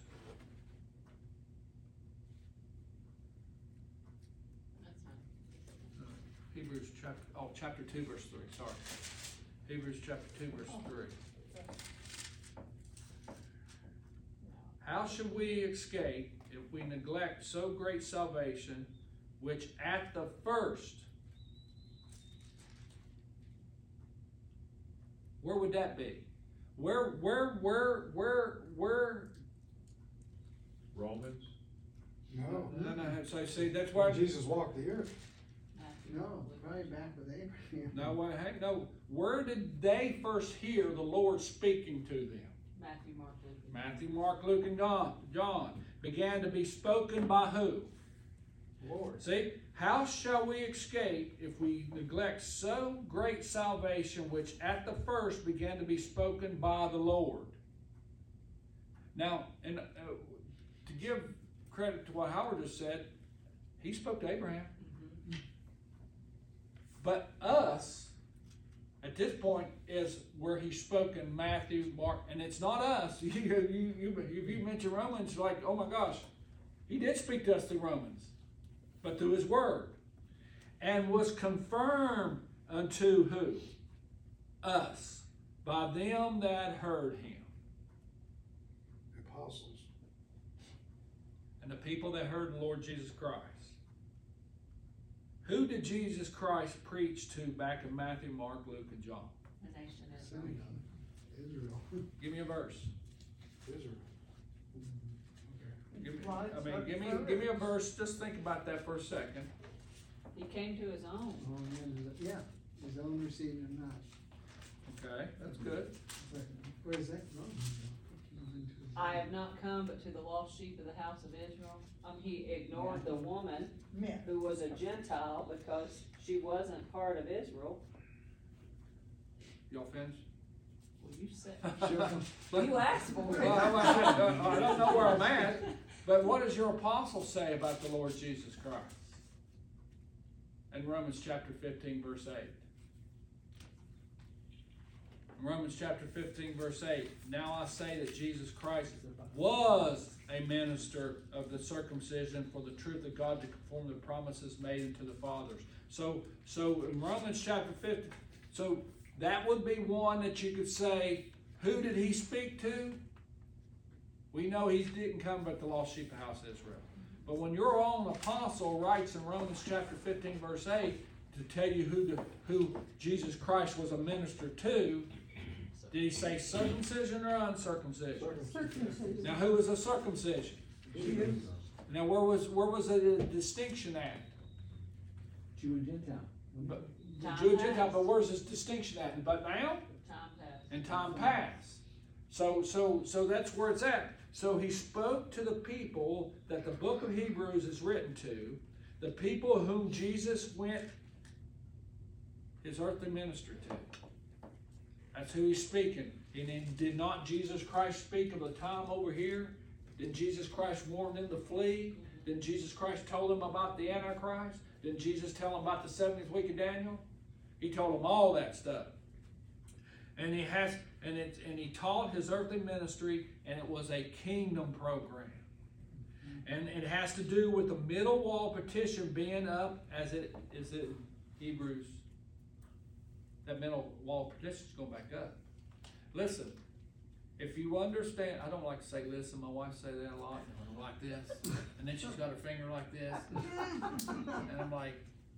That's fine. Hebrews chapter, oh, chapter two, verse three, sorry. Hebrews chapter two, verse three. How should we escape if we neglect so great salvation, which at the first, where would that be? Where, where, where, where, where? Romans? No. No, no, so see, that's why. Jesus walked the earth. Matthew, No, Luke. probably back with Abraham. No, wait, heck, no. Where did they first hear the Lord speaking to them? Matthew, Mark, Luke. and Matthew, Mark, Luke, and John. John began to be spoken by who? Lord. See, how shall we escape if we neglect so great salvation, which at the first began to be spoken by the Lord? Now, and uh, to give credit to what Howard just said, he spoke to Abraham. Mhm. But us, at this point, is where he's spoken Matthew, Mark, and it's not us. You, you, you, if you mention Romans, like, oh my gosh, he did speak to us through Romans, but through his word, and was confirmed unto who? Us, by them that heard him. Apostles. And the people that heard the Lord Jesus Christ. Who did Jesus Christ preach to back in Matthew, Mark, Luke, and John? The nation is. Synagogue. Israel. Give me a verse. Israel. Give me, Well, I mean, it's give me, not give me a verse. Just think about that for a second. He came to his own. Oh, yeah, yeah, his own received him not. Okay, that's good. Where is that from? I have not come but to the lost sheep of the house of Israel. Um, he ignored the woman Yeah. who was a Gentile because she wasn't part of Israel. Y'all finished? Well, you said, But- you asked for Well, it. I I don't know where I'm at, but what does your apostle say about the Lord Jesus Christ? In Romans chapter fifteen, verse eight. In Romans chapter fifteen, verse eight. Now I say that Jesus Christ was a minister of the circumcision for the truth of God to conform the promises made unto the fathers. So, so in Romans chapter fifteen, so that would be one that you could say, who did he speak to? We know he didn't come but the lost sheep of the house of Israel. But when your own apostle writes in Romans chapter fifteen, verse eight, to tell you who the, who Jesus Christ was a minister to, did he say circumcision or uncircumcision? Circumcision. Now, who was a circumcision? Now, where was where was the distinction at? Jew and Gentile. But, Time Jew and Gentile, past. but where's this distinction at? But now? Time passed. And time past. So, so, so that's where it's at. So he spoke to the people that the book of Hebrews is written to, the people whom Jesus went his earthly ministry to. That's who he's speaking. And did not Jesus Christ speak of the time over here? Did Jesus Christ warn them to flee? Did Jesus Christ tell them about the Antichrist? Did Jesus tell them about the seventieth week of Daniel? He told them all that stuff. And he has, and it, and he taught his earthly ministry, and it was a kingdom program. And it has to do with the middle wall partition being up, as it is in Hebrews. That middle wall partition is going back up. Listen, if you understand, I don't like to say listen. My wife say that a lot. Like this, and then she's got her finger like this, and I'm like.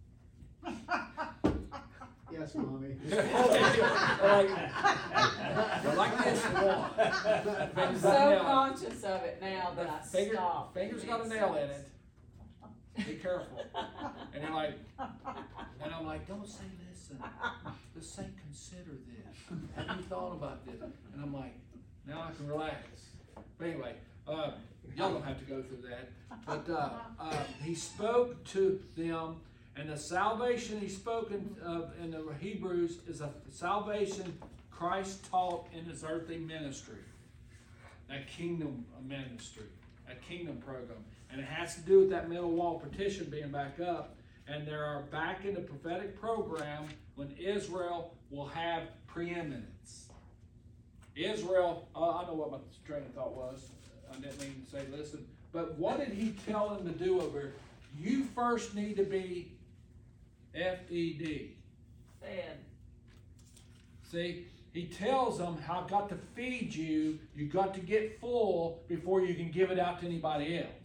Yes, mommy. like, like this. I'm Fingers so got a nail. conscious of it now that I Finger, stop. fingers It got a makes nail in sense. it. Be careful. And you're like, and I'm like, don't say listen. Just say consider this. Have you thought about this? And I'm like, now I can relax. But anyway, uh, y'all don't have to go through that. But uh, uh, he spoke to them, and the salvation he spoken of in the Hebrews is a salvation Christ taught in his earthly ministry. That kingdom ministry, that kingdom program. And it has to do with that middle wall partition being back up. and they are back in the prophetic program when Israel will have preeminence. Israel, uh, I know what my train of thought was. I didn't mean to say listen. But what did he tell them to do over here? You first need to be F E D. Fed. See, he tells them how got to feed you. You got to get full before you can give it out to anybody else.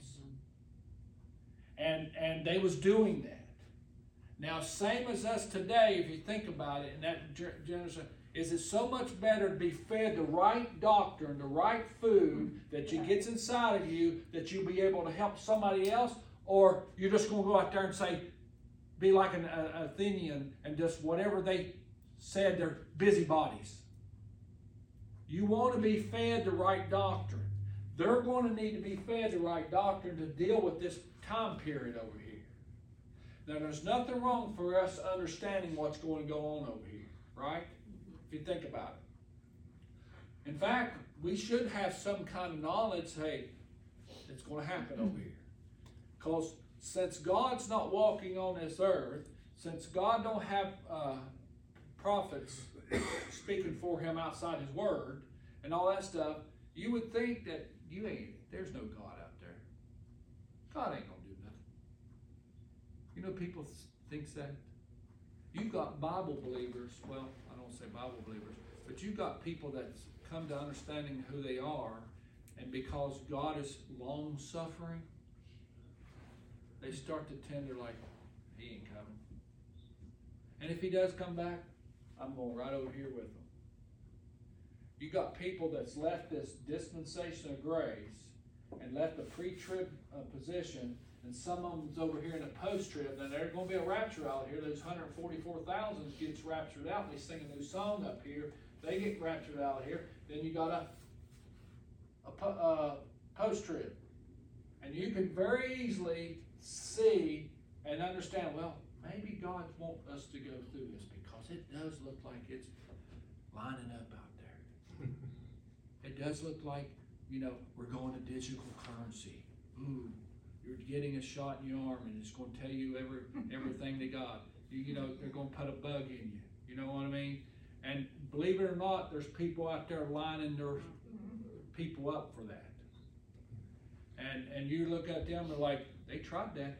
And and they was doing that. Now, same as us today, if you think about it, in that generation, is it so much better to be fed the right doctrine, the right food that you gets inside of you, that you'll be able to help somebody else, or you're just going to go out there and say, be like an uh, Athenian and just whatever they said, they're busybodies. You want to be fed the right doctrine. They're going to need to be fed the right doctrine to deal with this time period over here. Now, there's nothing wrong for us understanding what's going to go on over here, right? If you think about it. In fact, we should have some kind of knowledge, hey, it's going to happen over here. Because since God's not walking on this earth, since God don't have uh, prophets speaking for him outside his word and all that stuff, you would think that you ain't, there's no God out there. God ain't going to do nothing. You know, people think that. You've got Bible believers, well, I don't say Bible believers, but you've got people that's come to understanding who they are, and because God is long-suffering, they start to tender like, he ain't coming. And if he does come back, I'm going right over here with him. You got people that's left this dispensation of grace and left the pre-trib uh, position, and some of them's over here in the post-trib. Now there's going to be a rapture out here. Those one hundred forty-four thousand gets raptured out, and they sing a new song up here. They get raptured out of here. Then you got a, a po- uh, post-trib. And you can very easily see and understand, well, maybe God wants us to go through this because it does look like it's lining up out there. It does look like, you know, we're going to digital currency. Ooh, you're getting a shot in your arm and it's going to tell you every everything they got. You, you know, they're going to put a bug in you. You know what I mean? And believe it or not, there's people out there lining their people up for that. And and you look at them, they're like, they tried that.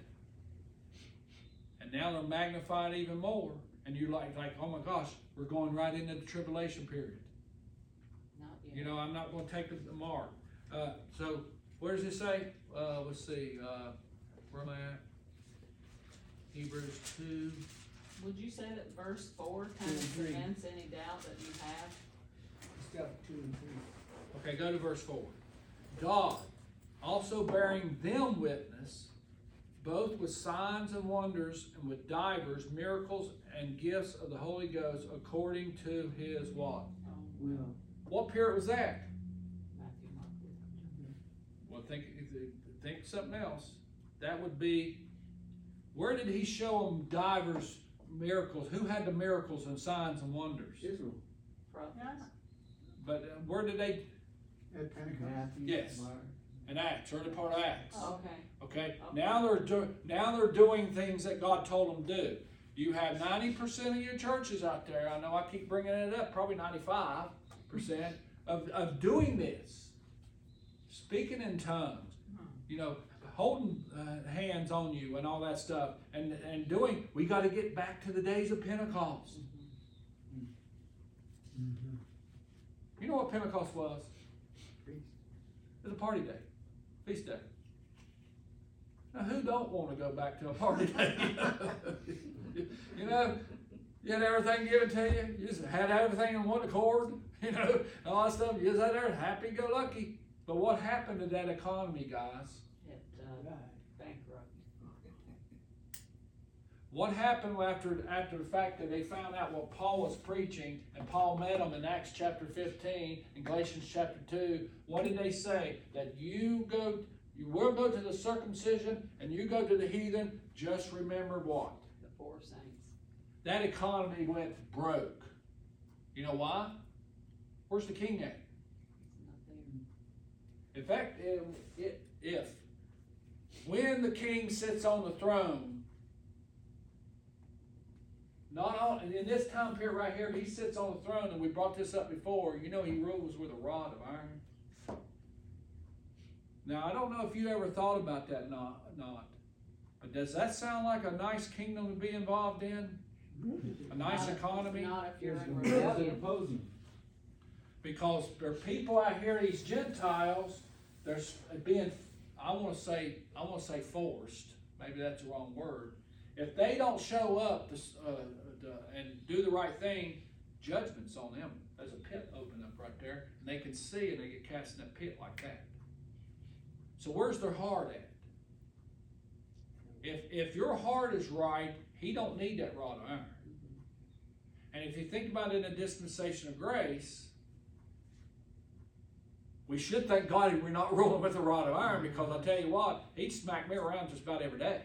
And now they're magnified even more. And you're like, like, oh my gosh, we're going right into the tribulation period. Not yet. You know, I'm not going to take the mark. Uh, so, where does it say? Uh, let's see. Uh, where am I at? Hebrews two. Would you say that verse four kind Two of and three. prevents any doubt that you have? It's got two and three. Okay, go to verse four. God, also bearing them witness, both with signs and wonders and with divers miracles and gifts of the Holy Ghost, according to his what? Will. What period was that? Matthew, Mark, Luke. Well, think think something else. That would be, where did he show them divers miracles? Who had the miracles and signs and wonders? Israel. Prophets. But uh, where did they? At Pentecost. Matthew, Yes. Mark. In Acts, early part of Acts. Okay. Okay. Now they're doing. Now they're doing things that God told them to do. You have ninety percent of your churches out there. I know I keep bringing it up. Probably ninety-five percent of of doing this, speaking in tongues. You know, holding uh, hands on you and all that stuff, and and doing. We got to get back to the days of Pentecost. Mm-hmm. You know what Pentecost was? Feast. It was a party day, feast day. Now, who don't want to go back to a party day? You know, you had everything given to you. You just had everything in one accord. You know, and all that stuff. You just had there happy-go-lucky. But what happened to that economy, guys? It uh, bankrupt. What happened after after the fact that they found out what Paul was preaching, and Paul met them in Acts chapter fifteen and Galatians chapter two? What did they say? That you go, you will go to the circumcision, and you go to the heathen. Just remember what? The four saints. That economy went broke. You know why? Where's the king at? It's not there. In fact, if, if when the king sits on the throne, Not all, and in this time period right here, he sits on the throne, and we brought this up before, you know he rules with a rod of iron. Now, I don't know if you ever thought about that not, not. But does that sound like a nice kingdom to be involved in? A nice Not if- economy? Not if you're in There's an rebellion. opposing. Because there are people out here, these Gentiles, there's being, I wanna say, I wanna say forced, maybe that's the wrong word. If they don't show up to, uh, to- and do the right thing, judgment's on them. There's a pit open up right there, and they can see and they get cast in that pit like that. So where's their heart at? If, if your heart is right, he don't need that rod of iron. And if you think about it in a dispensation of grace, we should thank God we're not ruling with a rod of iron, because I'll tell you what, he'd smack me around just about every day.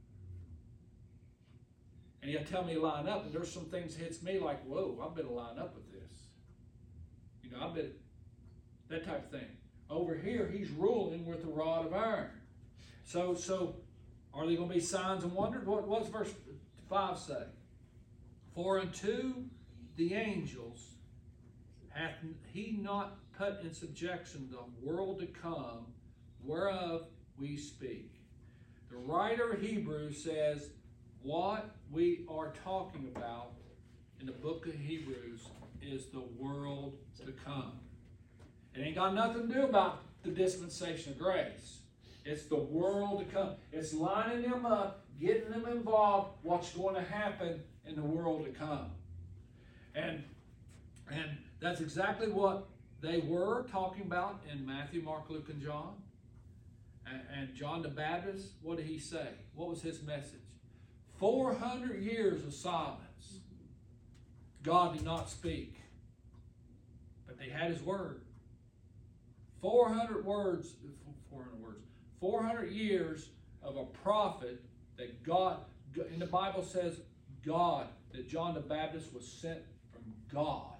And he'll tell me to line up, and there's some things hits me like, whoa, I better line up with this. You know, I better, that type of thing. Over here, he's ruling with a rod of iron. So, so, are there going to be signs and wonders? What what's verse five say? For unto the angels hath he not put in subjection the world to come, whereof we speak. The writer of Hebrews says what we are talking about in the book of Hebrews is the world to come. It ain't got nothing to do about the dispensation of grace. It's the world to come. It's lining them up, getting them involved, what's going to happen in the world to come. And, and that's exactly what they were talking about in Matthew, Mark, Luke, and John. And, and John the Baptist, what did he say? What was his message? four hundred years of silence. God did not speak. But they had his word. four hundred words, four hundred words, four hundred years of a prophet that God, in the Bible says God, that John the Baptist was sent from God.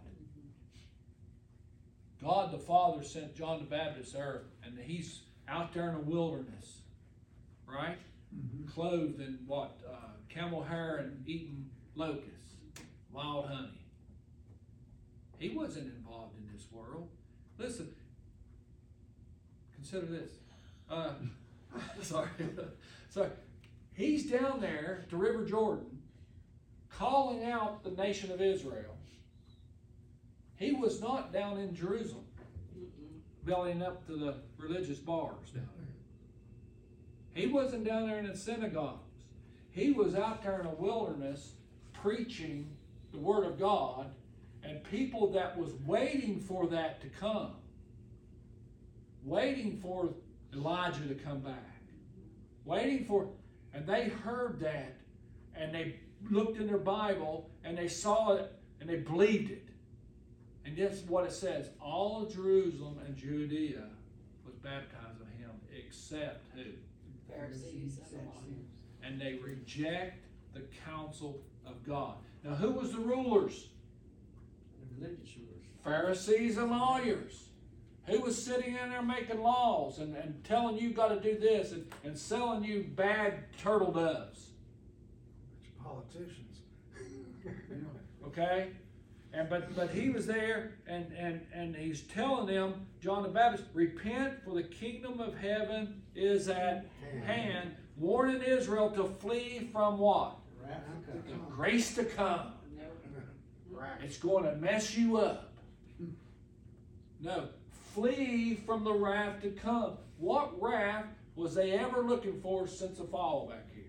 God the Father sent John the Baptist to earth, and he's out there in the wilderness, right? Mm-hmm. Clothed in what? Uh, camel hair and eating locusts, wild honey. He wasn't involved in this world. Listen, consider this. Uh, sorry. sorry. He's down there at the River Jordan calling out the nation of Israel. He was not down in Jerusalem bellying up to the religious bars down there. He wasn't down there in the synagogues. He was out there in the wilderness preaching the Word of God, and people that was waiting for that to come. Waiting for Elijah to come back. Waiting for, and they heard that, and they looked in their Bible, and they saw it, and they believed it. And this is what it says. All of Jerusalem and Judea was baptized of him, except who? Pharisees and lawyers. And they reject the counsel of God. Now, who was the rulers? The religious rulers. Pharisees and lawyers. Who was sitting in there making laws and, and telling you got to do this and, and selling you bad turtle doves? It's politicians. Okay? And but but he was there and, and, and he's telling them, John the Baptist, repent, for the kingdom of heaven is at hand, warning Israel to flee from what? The grace to come. It's going to mess you up. No. Flee from the wrath to come. What wrath was they ever looking for since the fall back here?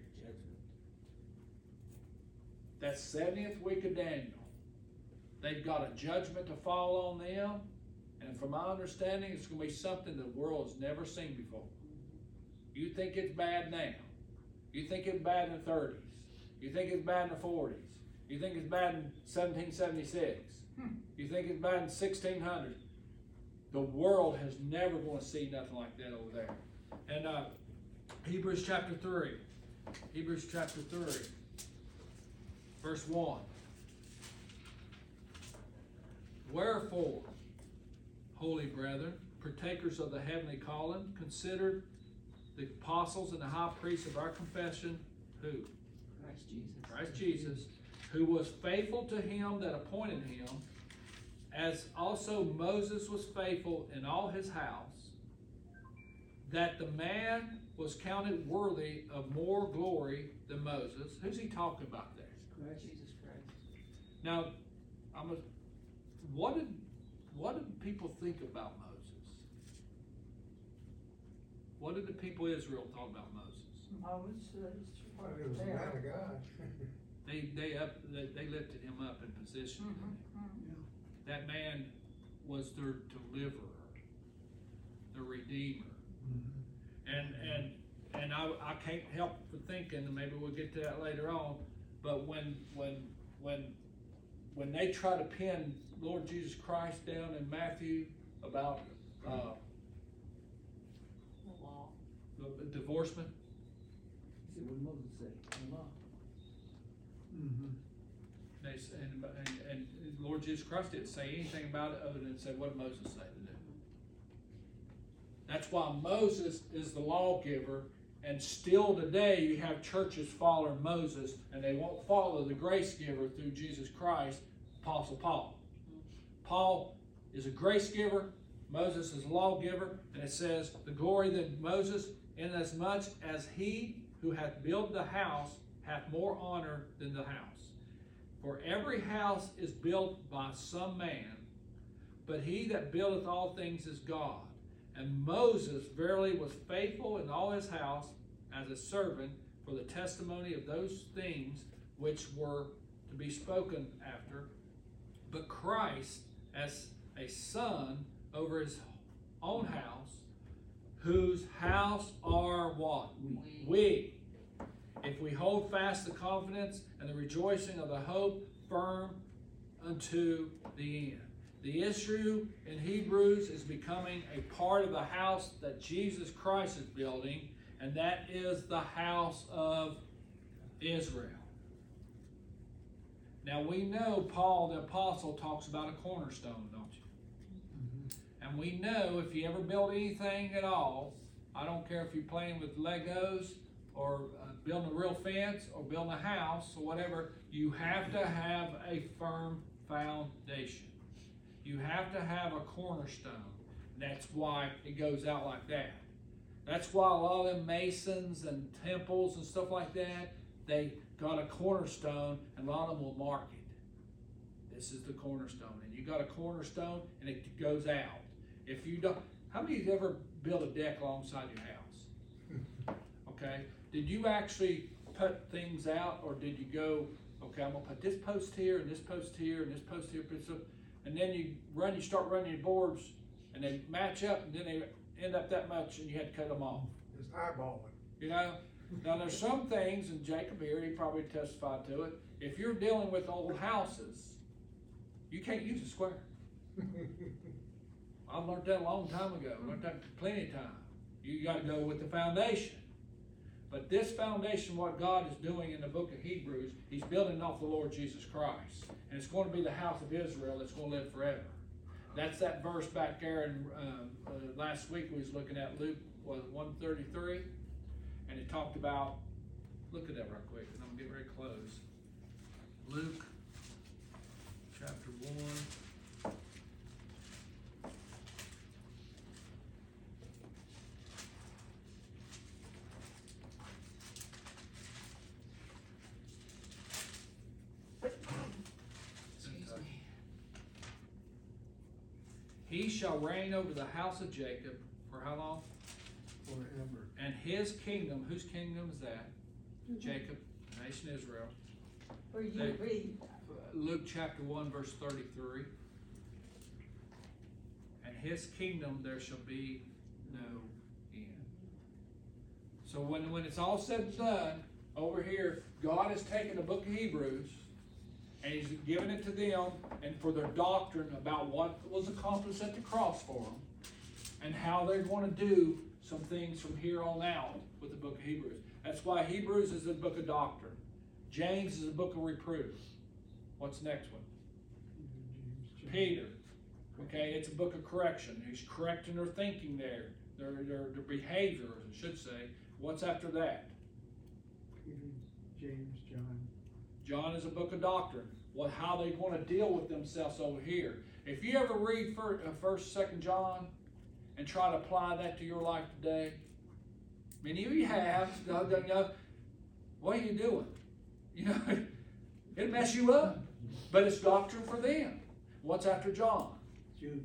That seventieth week of Daniel. They've got a judgment to fall on them. And from my understanding, it's going to be something the world has never seen before. You think it's bad now. You think it's bad in the thirties. You think it's bad in the forties. You think it's bad in seventeen seventy-six. Hmm. You think it's bad in sixteen hundred. The world has never going to see nothing like that over there. And uh, Hebrews chapter three. Hebrews chapter three. Verse one. Wherefore, holy brethren, partakers of the heavenly calling, consider the apostles and the high priests of our confession, who? Christ Jesus. Christ Jesus, who was faithful to him that appointed him, as also Moses was faithful in all his house, that the man was counted worthy of more glory than Moses. Who's he talking about there? Christ. Jesus Christ. Now, I'm a, what did what did people think about Moses? What did the people of Israel thought about Moses? Moses is Well, it was a man of God. They they up they, they lifted him up in position. Mm-hmm. That man was their deliverer, their redeemer. And and and I, I can't help but thinking, and maybe we'll get to that later on, but when when when when they try to pin Lord Jesus Christ down in Matthew about uh, The law. the divorcement, He said, what Moses said, the law. Mm-hmm. they s- and, and and Lord Jesus Christ didn't say anything about it other than say, what did Moses say to do? That's why Moses is the lawgiver, and still today you have churches following Moses, and they won't follow the grace giver through Jesus Christ, Apostle Paul. Paul is a grace giver, Moses is a lawgiver, and it says, the glory that Moses, inasmuch as he who hath built the house hath more honor than the house. For every house is built by some man, but he that buildeth all things is God. And Moses verily was faithful in all his house as a servant for the testimony of those things which were to be spoken after. But Christ as a son over his own house, whose house are what? We. We. If we hold fast the confidence and the rejoicing of the hope firm unto the end. The issue in Hebrews is becoming a part of the house that Jesus Christ is building, and that is the house of Israel. Now we know Paul the Apostle talks about a cornerstone, don't you? Mm-hmm. And we know if you ever build anything at all, I don't care if you're playing with Legos or uh, building a real fence or building a house or whatever, you have to have a firm foundation. You have to have a cornerstone. That's why it goes out like that. That's why a lot of them masons and temples and stuff like that, they got a cornerstone, and a lot of them will mark it. This is the cornerstone. And you got a cornerstone, and it goes out. If you don't, how many of you ever built a deck alongside your house? Okay? Did you actually put things out, or did you go, okay, I'm gonna put this post here, and this post here, and this post here, and then you run, you start running your boards, and they match up, and then they end up that much, and you had to cut them off. Just eyeballing. You know? Now there's some things, and Jacob here, he probably testified to it, if you're dealing with old houses, you can't use a square. I've learned that a long time ago, learned that plenty of time. You gotta go with the foundation. But this foundation, what God is doing in the book of Hebrews, he's building off the Lord Jesus Christ. And it's going to be the house of Israel that's going to live forever. That's that verse back there in, um, uh, last week we was looking at Luke, was one thirty-three? And it talked about, look at that real quick, and I'm going to get very close. Luke, chapter one. He shall reign over the house of Jacob for how long? Forever. And his kingdom, whose kingdom is that? Jacob, the nation Israel. Where you They- read. Luke chapter one, verse thirty-three. And his kingdom there shall be no end. So when, when it's all said and done, over here, God has taken the book of Hebrews and he's given it to them and for their doctrine about what was accomplished at the cross for them and how they're going to do some things from here on out with the book of Hebrews. That's why Hebrews is a book of doctrine. James is a book of reproof. What's the next one? Peter. Okay, it's a book of correction. He's correcting their thinking there, their, their, their behavior, I should say. What's after that? Peter, James, John. John is a book of doctrine. What, how they want to deal with themselves over here. If you ever read first, uh, first, second John and try to apply that to your life today, many of you have, you know, what are you doing? You know, it'll mess you up. But it's doctrine for them. What's after John? Jude,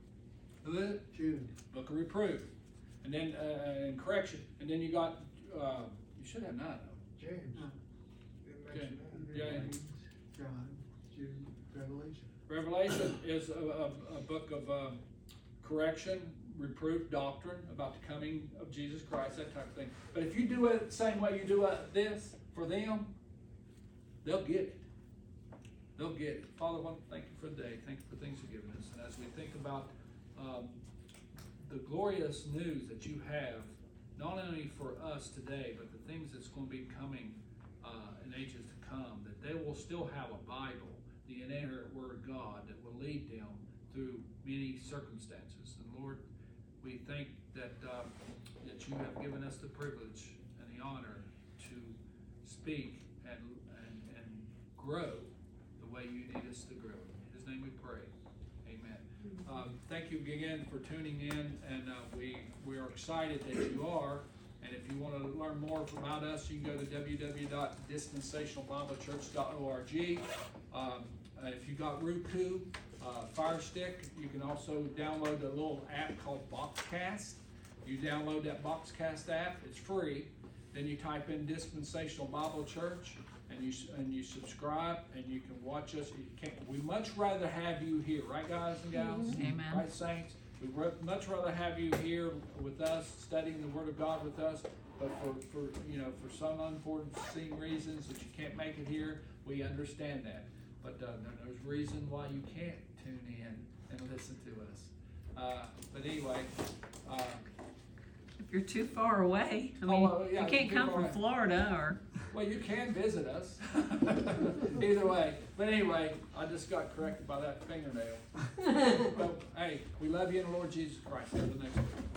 Who is it? Jude. Book of reproof. And then, uh, and correction. And then you got, uh, you should have nine of them. James. No. Didn't Okay. mention that. Yeah. James, John, Jude, Revelation. Revelation is a, a, a book of uh, correction, reproof, doctrine about the coming of Jesus Christ, that type of thing. But if you do it the same way you do it, this for them, they'll get it. They'll get it. Father, I want to thank you for the day. Thank you for things you've given us. And as we think about um, the glorious news that you have, not only for us today, but the things that's going to be coming uh, in ages to come, that they will still have a Bible, the inerrant Word of God, that will lead them through many circumstances. And Lord, we think that uh, that you have given us the privilege and the honor to speak and and, and grow the way you need us to grow. In His name we pray. Amen. Um, thank you again for tuning in, and uh, we we are excited that you are. And if you want to learn more about us, you can go to w w w dot dispensational bible church dot org. Um, uh, if you got Roku, uh, Fire Stick, you can also download a little app called Boxcast. You download that Boxcast app; it's free. Then you type in Dispensational Bible Church, and you and you subscribe, and you can watch us. You can't, we much rather have you here, right, guys and gals? Amen. Right, saints? We'd much rather have you here with us, studying the Word of God with us. But for, for you know, for some unforeseen reasons that you can't make it here, we understand that. But uh, there's reason why you can't tune in and listen to us. Uh, but anyway. Uh, If you're too far away, I Oh, mean, well, yeah, you can't too come far from away. Florida or. Well, you can visit us. Either way. But anyway, I just got corrected by that fingernail. But hey, we love you in the Lord Jesus Christ. Have the next one.